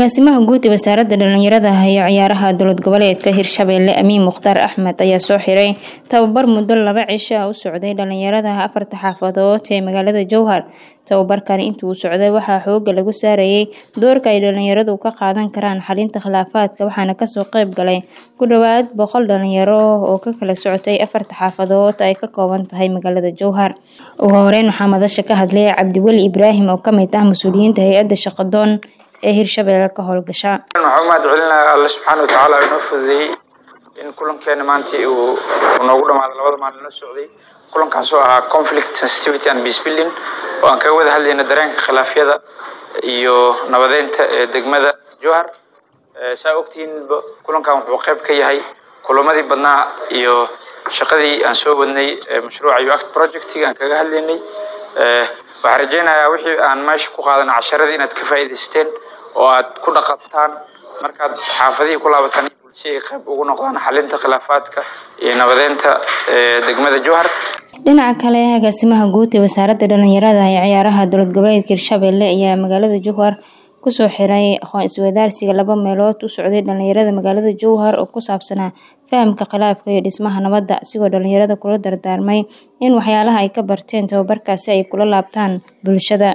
agaasimaha guud ee wasaaradda dhalinyarada iyo ciyaaraha dowlad goboleedka Hirshabelle Amiin Mukhtaar Axmed ayaa soo xiray tababar muddo 2 cisho ah u socday dhalinyarada 4 xaafadood ee magaalada Jowhar. Tababarkan intuu socday waxaa xoog lagu saarayay doorka ay dhalinyaradu ka qaadan karaan xalinta khilaafaadka, waxaana ka soo qayb galay ku dhawaad 100 dhalinyaro oo ka kala socotay 4 xaafadood ay ka kooban tahay magaalada Jowhar. Ugu horeyn waxaa madasha ka hadlay Cabdiwali Ibraahim oo ka mid ah mas'uuliyiinta hay'adda shaqadoon ee Hirshabelle ka howlgasha. Waxaan mahadcelinayaa Allah subhanahu wa ta'ala inoo fududeeyay in kulankeena maanta uu noogu dhamaado 2 maalin la socday. kulankaas oo ah conflict sensitivity and peace building oo aan ka wada hadlayna dareenka khilaafyada iyo nabadeynta ee degmada Jowhar. Saa ogtiin kulankan wuxuu qayb ka yahay kulamadii badnaa iyo shaqadii aan soo wadnay mashruuca UACT project-iga aan kaga hadlaynay. waxaan rajaynayaa wixii aan meesha ku qaadan casharada inaad ka faa'iidaysteen oo aad ku dhaqantaan markaad xaafadihii ku laabataan bulshada qayb ugu noqdaan xalinta khilaafaadka iyo nabadeynta degmada Jowhar. dhinaca kale agaasimaha guud ee wasaaradda dhalinyarada iyo ciyaaraha dowlad goboleedka Hirshabelle ayaa magaalada Jowhar ku soo xiray aqoon isweydaarsiga 2 meelood u socday dhalinyarada magaalada Jowhar oo ku saabsanaa fahamka khilaafka iyo dhismaha nabadda, sigoo dhalinyarada kula dardaarmay in waxyaalaha ay ka barteen tababarkaasi ay kula laabtaan bulshada.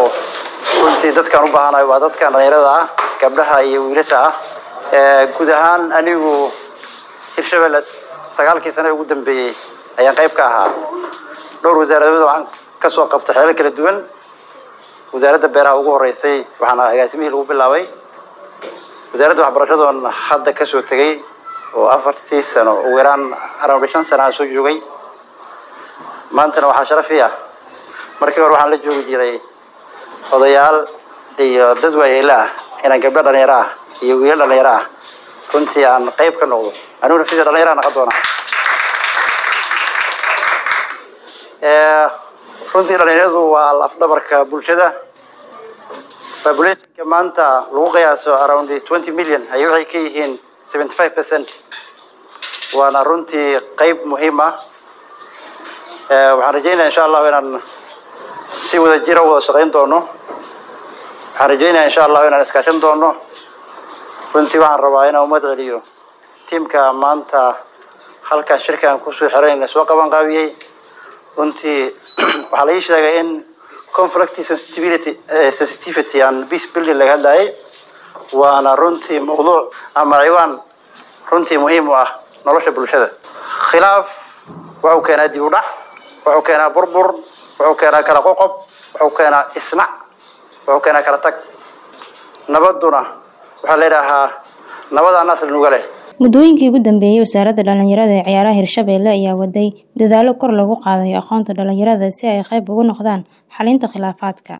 runtii dadkan u baahanahay waa dadkan dhalinyarada ah, gabdhaha iyo wiilasha ah. guud ahaan anigu Hirshabelle 9 sano ugu dambeeyay ayaan qayb ka ahaa dhowr wasaaradood oo ka soo qabtay xeelal kala duwan. wasaaradda beeraha ugu horeysay waxaana agaasimihii lagu bilaabay. wasaaradda waxbarashada oo hadda ka soo tagay oo 4 sano ugu yaraan 5 sano soo joogay. maantana waxaa sharaf ah markii hore waxaan la joogi jiray odayaal iyo dad waayeela ah inaan gabdho dhalinyaro ah iyo wiilal dhalinyaro ah runtii aan qayb ka noqdo. aniguna sidii dhalinyaro noqon doona. runtii dhalinyaradu waa laf-dhabarka bulshada. populationka maanta lagu qiyaaso around 20 million ayay waxay ka yihiin 75%. waana runtii qayb muhiim ah. waxaan rajaynayaa insha Allah inaan si wada jir wada shaqayn doono. waxaan rajaynayaa insha Allah inaan iskaashan doono. runtii waxaan rabaa inaan umad celiyo tiimka maanta halka shirkan ku soo xirayna soo qaban qaabiyay. runtii waxaa la ii sheegay in conflict sensitivity and peace building laga hadlayay. waana runtii mowduuc ama ciwaan runtii muhiim u ah nolosha bulshada. khilaaf wuxuu keenaa dib u dhac, wuxuu keenaa burbur, wuxuu keenaa kala qoqob, wuxuu keenaa isnac, wuxuu keenaa kala tag. nabaduna waxaa la yidhaahaa nabada nasl nuga leh. muddooyinkii ugu dambeeyay wasaaradda dhalinyarada ee ciyaaraha Hirshabelle ayaa waday dadaalo kor lagu qaadayo aqoonta dhalinyarada si ay qayb uga noqdaan xalinta khilaafaadka.